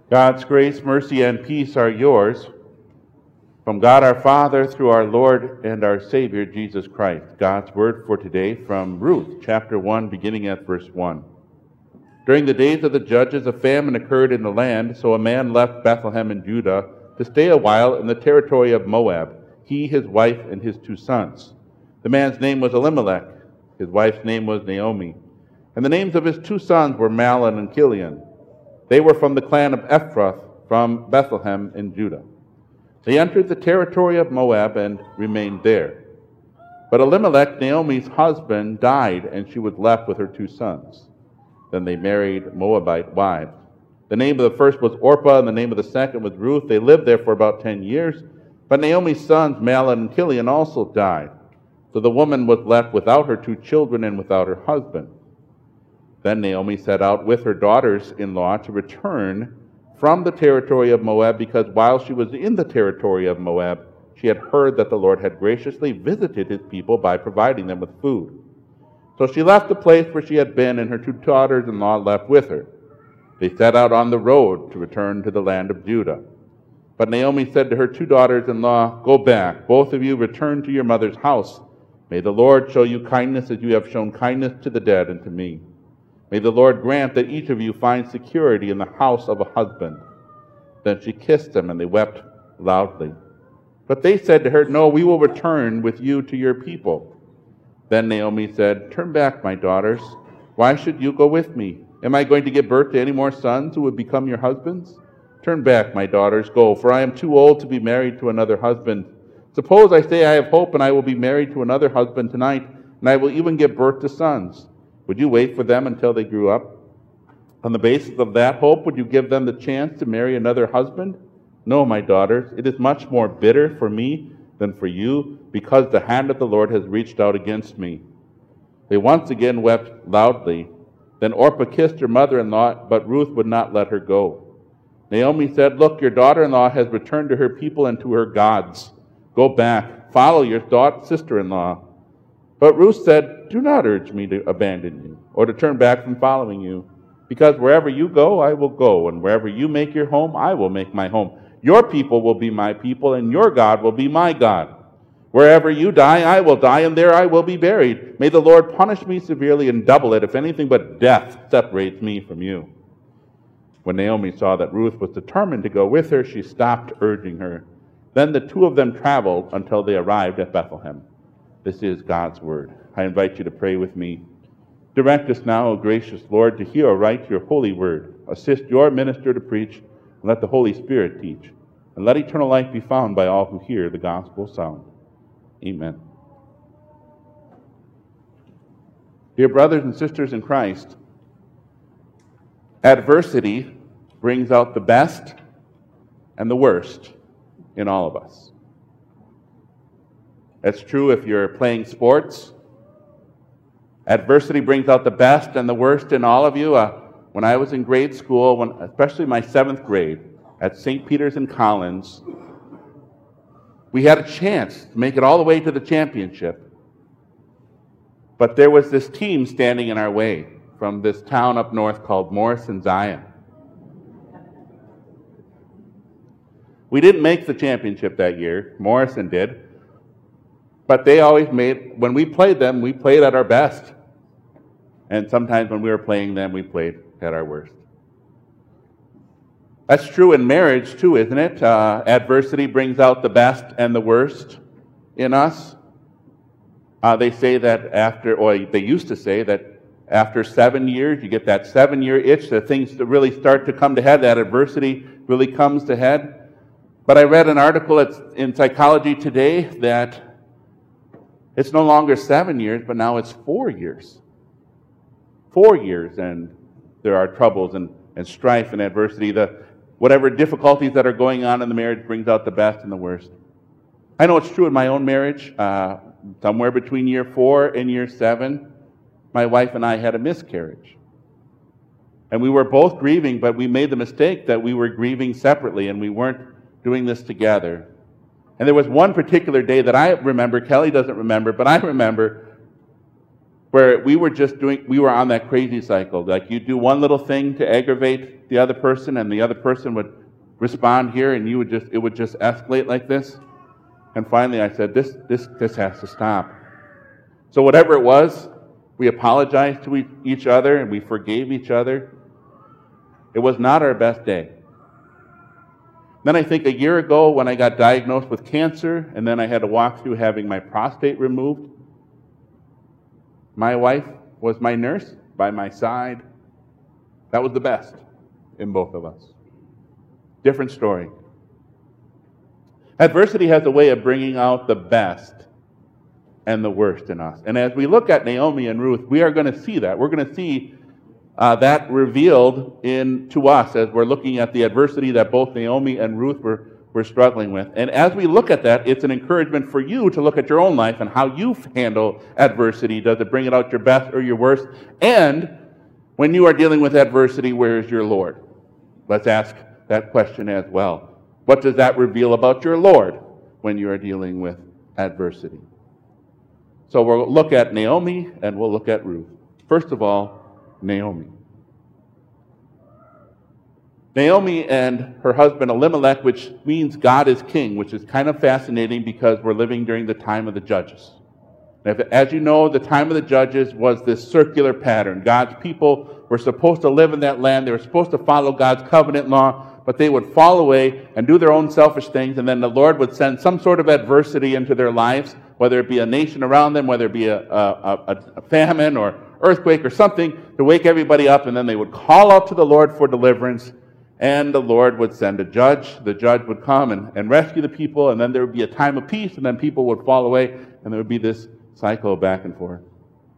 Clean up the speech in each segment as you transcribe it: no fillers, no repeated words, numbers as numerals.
God's grace, mercy, and peace are yours from God our Father through our Lord and our Savior, Jesus Christ. God's word for today from Ruth, chapter 1, beginning at verse 1. During the days of the judges, a famine occurred in the land, so a man left Bethlehem in Judah to stay a while in the territory of Moab, he, his wife, and his 2 sons. The man's name was Elimelech. His wife's name was Naomi. And the names of his 2 sons were Mahlon and Chilion. They were from the clan of Ephrath, from Bethlehem in Judah. They entered the territory of Moab and remained there. But Elimelech, Naomi's husband, died, and she was left with her 2 sons. Then they married Moabite wives. The name of the first was Orpah, and the name of the second was Ruth. They lived there for about 10 years. But Naomi's sons, Mahlon and Chilion, also died. So the woman was left without her 2 children and without her husband. Then Naomi set out with her daughters-in-law to return from the territory of Moab, because while she was in the territory of Moab, she had heard that the Lord had graciously visited his people by providing them with food. So she left the place where she had been, and her 2 daughters-in-law left with her. They set out on the road to return to the land of Judah. But Naomi said to her 2 daughters-in-law, "Go back, both of you return to your mother's house. May the Lord show you kindness as you have shown kindness to the dead and to me. May the Lord grant that each of you find security in the house of a husband." Then she kissed them, and they wept loudly. But they said to her, "No, we will return with you to your people." Then Naomi said, "Turn back, my daughters. Why should you go with me? Am I going to give birth to any more sons who would become your husbands? Turn back, my daughters, go, for I am too old to be married to another husband. Suppose I say I have hope, and I will be married to another husband tonight, and I will even give birth to sons. Would you wait for them until they grew up? On the basis of that hope, would you give them the chance to marry another husband? No, my daughters, it is much more bitter for me than for you, because the hand of the Lord has reached out against me." They once again wept loudly. Then Orpah kissed her mother-in-law, but Ruth would not let her go. Naomi said, "Look, your daughter-in-law has returned to her people and to her gods. Go back, follow your sister-in-law." But Ruth said, "Do not urge me to abandon you or to turn back from following you, because wherever you go, I will go, and wherever you make your home, I will make my home. Your people will be my people, and your God will be my God. Wherever you die, I will die, and there I will be buried. May the Lord punish me severely and double it if anything but death separates me from you." When Naomi saw that Ruth was determined to go with her, she stopped urging her. Then the 2 of them traveled until they arrived at Bethlehem. This is God's word. I invite you to pray with me. Direct us now, O gracious Lord, to hear aright your holy word. Assist your minister to preach, and let the Holy Spirit teach. And let eternal life be found by all who hear the gospel sound. Amen. Dear brothers and sisters in Christ, adversity brings out the best and the worst in all of us. That's true if you're playing sports. Adversity brings out the best and the worst in all of you. When I was in grade school, especially my 7th grade at St. Peter's in Collins, we had a chance to make it all the way to the championship. But there was this team standing in our way from this town up north called Morrison, Zion. We didn't make the championship that year. Morrison did. But they always when we played them, we played at our best. And sometimes when we were playing them, we played at our worst. That's true in marriage too, isn't it? Adversity brings out the best and the worst in us. They say that they used to say that after 7 years, you get that 7-year itch, that things really start to come to head, that adversity really comes to head. But I read an article in Psychology Today that it's no longer 7 years, but now it's 4 years. 4 years, and there are troubles and strife and adversity. Whatever difficulties that are going on in the marriage brings out the best and the worst. I know it's true in my own marriage. Somewhere between year 4 and year 7, my wife and I had a miscarriage. And we were both grieving, but we made the mistake that we were grieving separately, and we weren't doing this together. And there was one particular day that I remember, Kelly doesn't remember, but I remember, where we were on that crazy cycle. Like you do one little thing to aggravate the other person, and the other person would respond here, and it would just escalate like this. And finally I said, this has to stop. So whatever it was, we apologized to each other and we forgave each other. It was not our best day. Then I think a year ago when I got diagnosed with cancer, and then I had to walk through having my prostate removed, my wife was my nurse by my side. That was the best in both of us. Different story. Adversity has a way of bringing out the best and the worst in us. And as we look at Naomi and Ruth, we are going to see that. We're going to see that revealed to us as we're looking at the adversity that both Naomi and Ruth were struggling with. And as we look at that, it's an encouragement for you to look at your own life and how you handle adversity. Does it bring it out your best or your worst? And when you are dealing with adversity, where is your Lord? Let's ask that question as well. What does that reveal about your Lord when you are dealing with adversity? So we'll look at Naomi and we'll look at Ruth. First of all, Naomi. Naomi and her husband Elimelech, which means God is king, which is kind of fascinating because we're living during the time of the Judges. As you know, the time of the Judges was this circular pattern. God's people were supposed to live in that land. They were supposed to follow God's covenant law, but they would fall away and do their own selfish things, and then the Lord would send some sort of adversity into their lives, whether it be a nation around them, whether it be a famine or earthquake or something, to wake everybody up, and then they would call out to the Lord for deliverance, and the Lord would send a judge. The judge would come and rescue the people, and then there would be a time of peace, and then people would fall away, and there would be this cycle back and forth.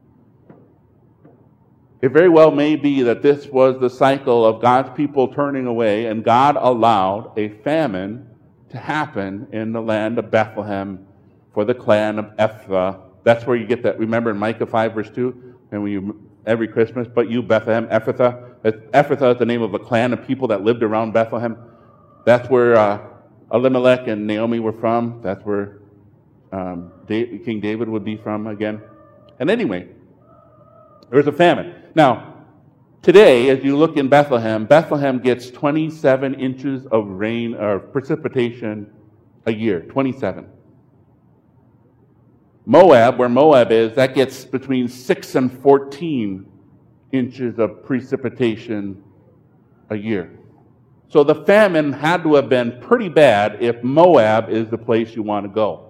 It very well may be that this was the cycle of God's people turning away, and God allowed a famine to happen in the land of Bethlehem for the clan of Ephraim. That's where you get that. Remember in Micah 5 verse 2, and every Christmas, but you, Bethlehem, Ephrathah. Ephrathah is the name of a clan of people that lived around Bethlehem. That's where Elimelech and Naomi were from. That's where King David would be from again. And anyway, there was a famine. Now, today, as you look in Bethlehem, Bethlehem gets 27 inches of rain or precipitation a year. 27. Moab, where Moab is, that gets between 6 and 14 inches of precipitation a year. So the famine had to have been pretty bad if Moab is the place you want to go.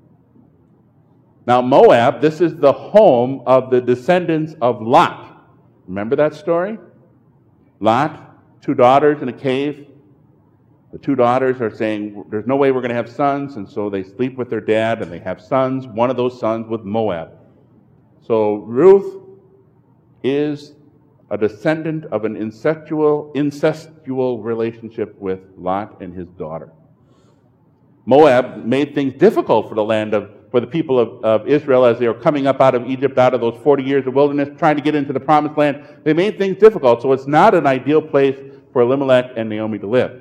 Now Moab, this is the home of the descendants of Lot. Remember that story? Lot, 2 daughters in a cave. The 2 daughters are saying, there's no way we're going to have sons, and so they sleep with their dad, and they have sons, one of those sons with Moab. So Ruth is a descendant of an incestual relationship with Lot and his daughter. Moab made things difficult for the people of Israel as they were coming up out of Egypt, out of those 40 years of wilderness, trying to get into the promised land. They made things difficult, so it's not an ideal place for Elimelech and Naomi to live.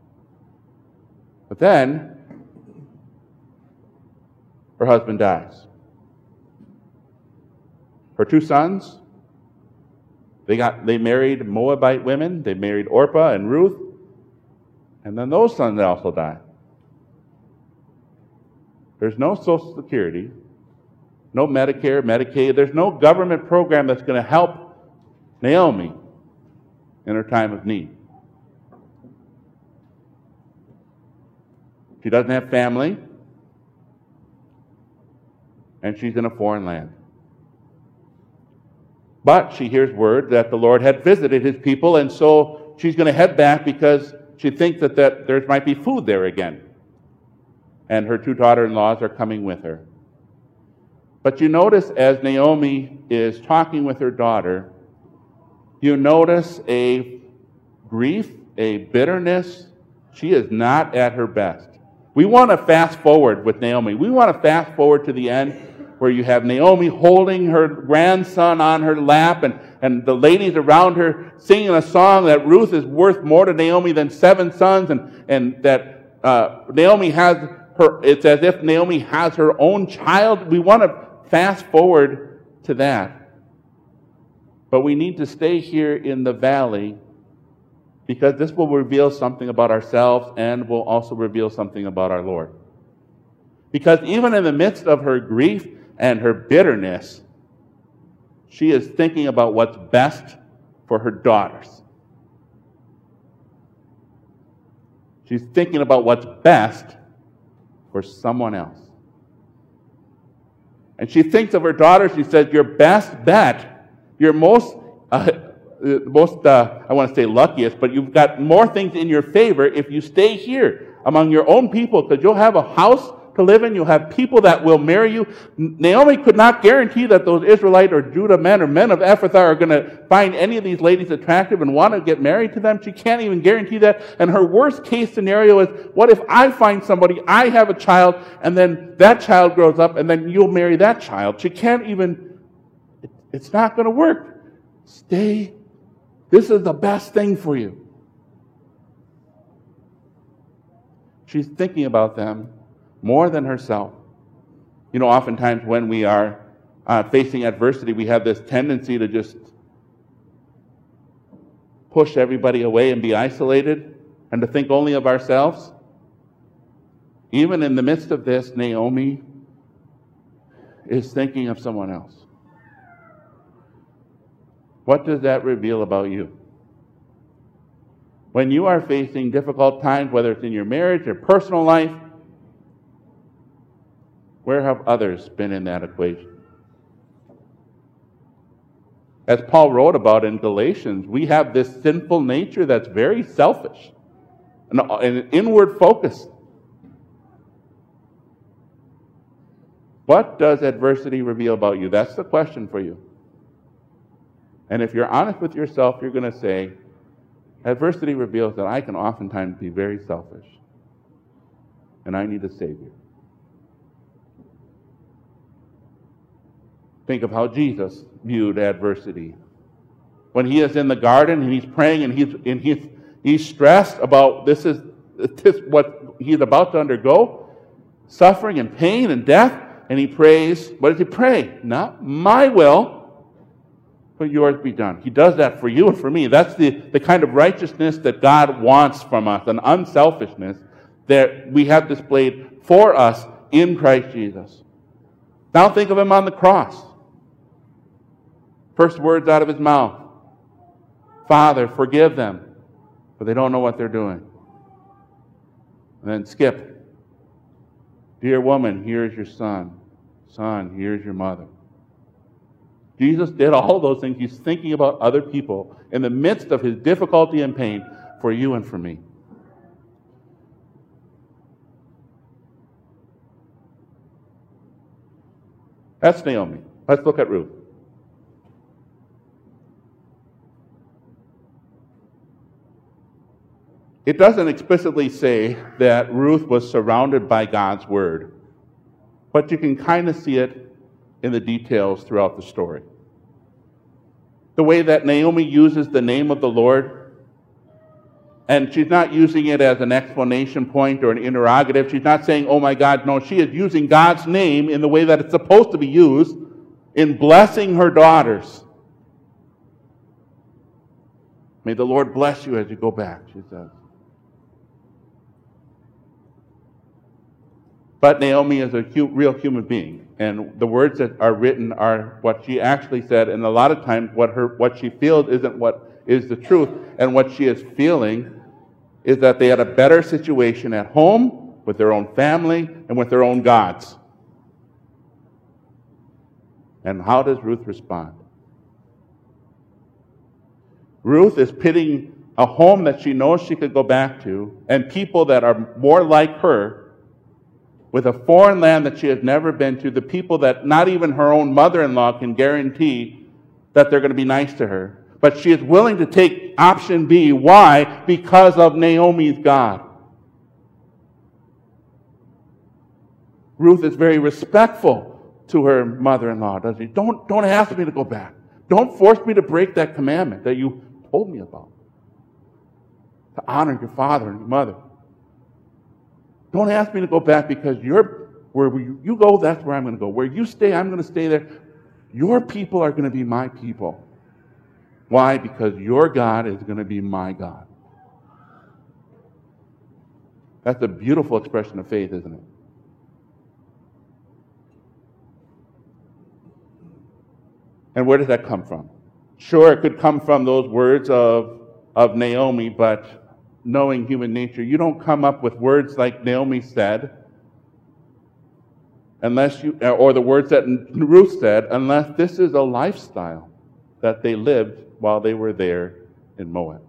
But then, her husband dies. Her 2 sons, they married Moabite women. They married Orpah and Ruth. And then those sons also die. There's no Social Security, no Medicare, Medicaid. There's no government program that's going to help Naomi in her time of need. She doesn't have family, and she's in a foreign land. But she hears word that the Lord had visited his people, and so she's going to head back because she thinks that there might be food there again. And her 2 daughter-in-laws are coming with her. But you notice as Naomi is talking with her daughter, you notice a grief, a bitterness. She is not at her best. We want to fast forward with Naomi. We want to fast forward to the end where you have Naomi holding her grandson on her lap and the ladies around her singing a song that Ruth is worth more to Naomi than 7 sons and that Naomi has it's as if Naomi has her own child. We want to fast forward to that. But we need to stay here in the valley because this will reveal something about ourselves and will also reveal something about our Lord. Because even in the midst of her grief and her bitterness, she is thinking about what's best for her daughters. She's thinking about what's best for someone else. And she thinks of her daughters. She says, your best bet, your I want to say luckiest, but you've got more things in your favor if you stay here among your own people, because you'll have a house to live in. You'll have people that will marry you. Naomi could not guarantee that those Israelite or Judah men or men of Ephrathah are going to find any of these ladies attractive and want to get married to them. She can't even guarantee that. And her worst case scenario is, what if I find somebody, I have a child, and then that child grows up, and then you'll marry that child? She can't even, it's not going to work. Stay. This is the best thing for you. She's thinking about them more than herself. You know, oftentimes when we are facing adversity, we have this tendency to just push everybody away and be isolated and to think only of ourselves. Even in the midst of this, Naomi is thinking of someone else. What does that reveal about you? When you are facing difficult times, whether it's in your marriage or personal life, where have others been in that equation? As Paul wrote about in Galatians, we have this sinful nature that's very selfish and inward focused. What does adversity reveal about you? That's the question for you. And if you're honest with yourself, you're going to say, adversity reveals that I can oftentimes be very selfish, and I need a Savior. Think of how Jesus viewed adversity. When he is in the garden and he's praying and he's stressed about this what he's about to undergo, suffering and pain and death, and he prays. What does he pray? Not my will, but yours be done. He does that for you and for me. That's the kind of righteousness that God wants from us, an unselfishness that we have displayed for us in Christ Jesus. Now think of him on the cross. First words out of his mouth, Father, forgive them, for they don't know what they're doing. And then skip. Dear woman, here's your son. Son, here's your mother. Jesus did all those things. He's thinking about other people in the midst of his difficulty and pain for you and for me. That's Naomi. Let's look at Ruth. It doesn't explicitly say that Ruth was surrounded by God's word, but you can kind of see it in the details throughout the story. The way that Naomi uses the name of the Lord, and she's not using it as an explanation point or an interrogative. She's not saying, oh my God, no, she is using God's name in the way that it's supposed to be used in blessing her daughters. May the Lord bless you as you go back, she says. But Naomi is a real human being, and the words that are written are what she actually said, and a lot of times what she feels isn't what is the truth, and what she is feeling is that they had a better situation at home with their own family and with their own gods. And how does Ruth respond? Ruth is pitting a home that she knows she could go back to and people that are more like her with a foreign land that she has never been to, the people that not even her own mother-in-law can guarantee that they're going to be nice to her. But she is willing to take option B. Why? Because of Naomi's God. Ruth is very respectful to her mother-in-law, doesn't she? Don't ask me to go back. Don't force me to break that commandment that you told me about. To honor your father and your mother. Don't ask me to go back because where you go, that's where I'm going to go. Where you stay, I'm going to stay there. Your people are going to be my people. Why? Because your God is going to be my God. That's a beautiful expression of faith, isn't it? And where does that come from? Sure, it could come from those words of Naomi, but knowing human nature, you don't come up with words like Naomi said, or the words that Ruth said, unless this is a lifestyle that they lived while they were there in Moab.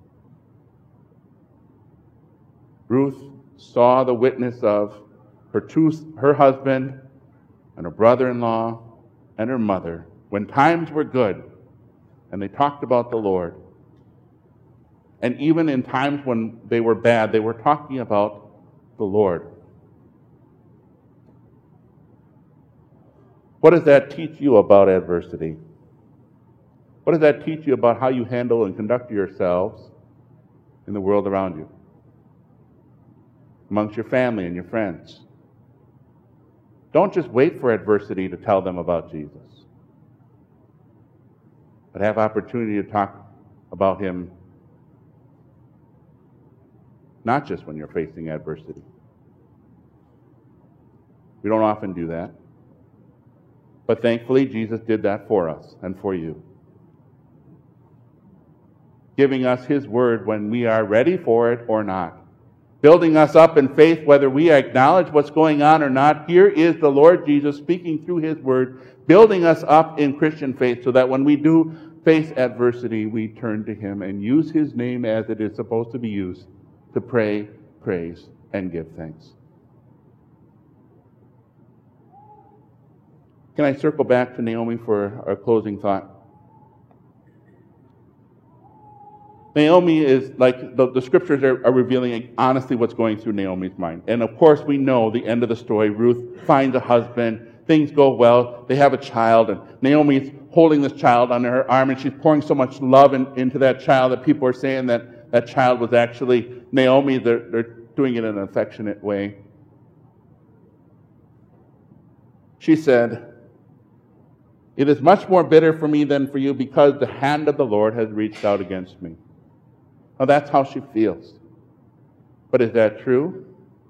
Ruth saw the witness of her husband and her brother-in-law and her mother when times were good and they talked about the Lord. And even in times when they were bad, they were talking about the Lord. What does that teach you about adversity? What does that teach you about how you handle and conduct yourselves in the world around you? Amongst your family and your friends. Don't just wait for adversity to tell them about Jesus, but have opportunity to talk about him not just when you're facing adversity. We don't often do that. But thankfully, Jesus did that for us and for you. Giving us his word when we are ready for it or not. Building us up in faith whether we acknowledge what's going on or not. Here is the Lord Jesus speaking through his word, building us up in Christian faith so that when we do face adversity, we turn to him and use his name as it is supposed to be used to pray, praise, and give thanks. Can I circle back to Naomi for our closing thought? Naomi is like, the scriptures are revealing honestly what's going through Naomi's mind. And of course we know the end of the story. Ruth finds a husband, things go well, they have a child, and Naomi's holding this child under her arm, and she's pouring so much love into that child that people are saying that that child was actually Naomi. They're doing it in an affectionate way. She said, "It is much more bitter for me than for you because the hand of the Lord has reached out against me." Now that's how she feels. But is that true?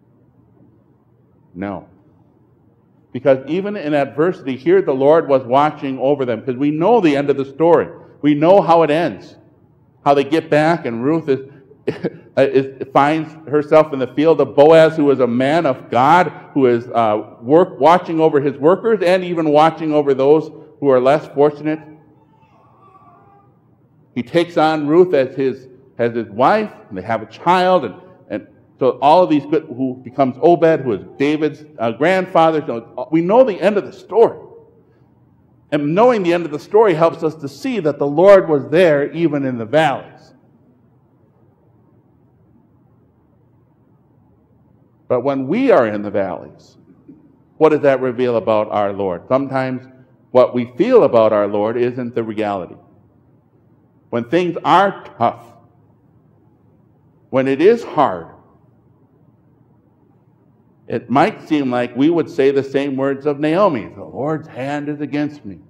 No. Because even in adversity, here the Lord was watching over them. Because we know the end of the story. We know how it ends. How they get back and Ruth finds herself in the field of Boaz, who is a man of God, who is watching over his workers and even watching over those who are less fortunate. He takes on Ruth as his wife, and they have a child, and so all of these good, who becomes Obed, who is David's grandfather. So we know the end of the story. And knowing the end of the story helps us to see that the Lord was there even in the valleys. But when we are in the valleys, what does that reveal about our Lord? Sometimes what we feel about our Lord isn't the reality. When things are tough, when it is hard, it might seem like we would say the same words of Naomi. The Lord's hand is against me.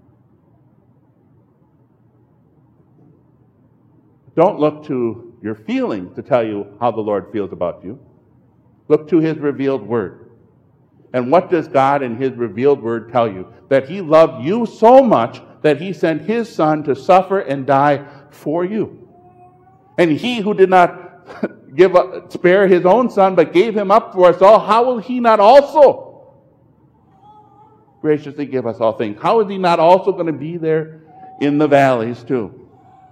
Don't look to your feelings to tell you how the Lord feels about you. Look to his revealed word. And what does God in his revealed word tell you? That he loved you so much that he sent his son to suffer and die for you. And he who did not spare his own son, but gave him up for us all, how will he not also graciously give us all things? How is he not also going to be there in the valleys too?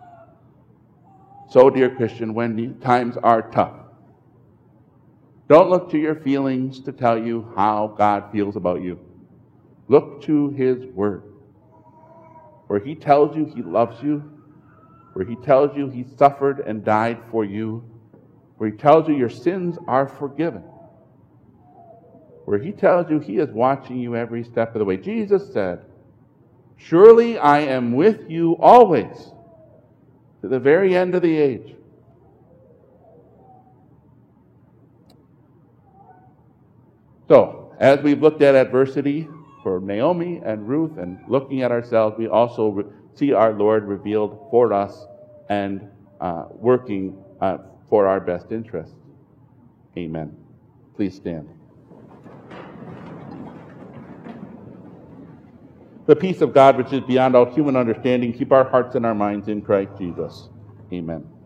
So, dear Christian, when times are tough, don't look to your feelings to tell you how God feels about you. Look to his word, where he tells you he loves you, where he tells you he suffered and died for you, where he tells you your sins are forgiven, where he tells you he is watching you every step of the way. Jesus said, "Surely I am with you always, to the very end of the age." So, as we've looked at adversity, for Naomi and Ruth, and looking at ourselves, we also see our Lord revealed for us and working for our best interests. Amen. Please stand. The peace of God, which is beyond all human understanding, keep our hearts and our minds in Christ Jesus. Amen.